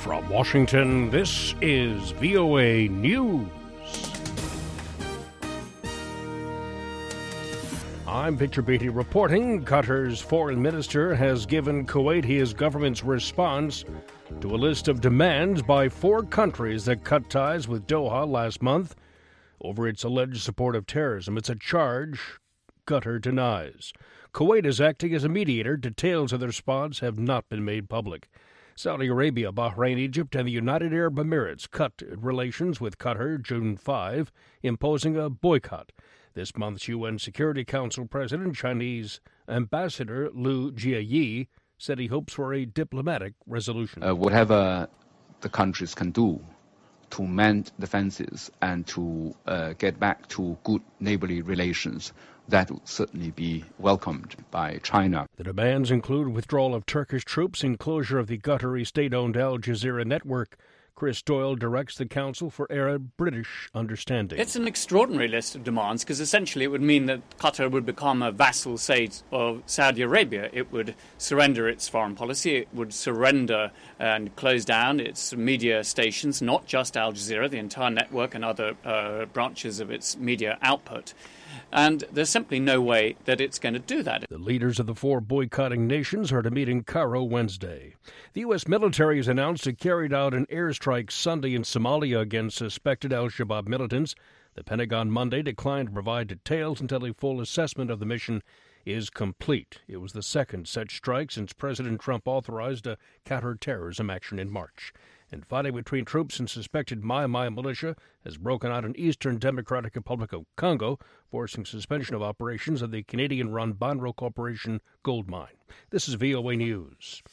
From Washington, this is VOA News. I'm Victor Beatty reporting. Qatar's foreign minister has given Kuwait his government's response to a list of demands by 4 countries that cut ties with Doha last month over its alleged support of terrorism. It's a charge Qatar denies. Kuwait is acting as a mediator. Details of the response have not been made public. Saudi Arabia, Bahrain, Egypt, and the United Arab Emirates cut relations with Qatar June 5, imposing a boycott. This month's UN Security Council President, Chinese Ambassador Liu Jieyi, said he hopes for a diplomatic resolution. Whatever the countries can do to mend the fences and to get back to good neighborly relations, that would certainly be welcomed by China. The demands include withdrawal of Turkish troops and closure of the Qatari state-owned Al Jazeera network. Chris Doyle directs the Council for Arab-British Understanding. It's an extraordinary list of demands because essentially it would mean that Qatar would become a vassal state of Saudi Arabia. It would surrender its foreign policy. It would surrender and close down its media stations, not just Al Jazeera, the entire network and other branches of its media output. And there's simply no way that it's going to do that. The leaders of the 4 boycotting nations are to meet in Cairo Wednesday. The U.S. military has announced it carried out an airstrike Sunday in Somalia against suspected al-Shabaab militants. The Pentagon Monday declined to provide details until a full assessment of the mission is complete. It was the second such strike since President Trump authorized a counterterrorism action in March. And fighting between troops and suspected Mai Mai militia has broken out in Eastern Democratic Republic of Congo, forcing suspension of operations of the Canadian-run Banro Corporation gold mine. This is VOA News.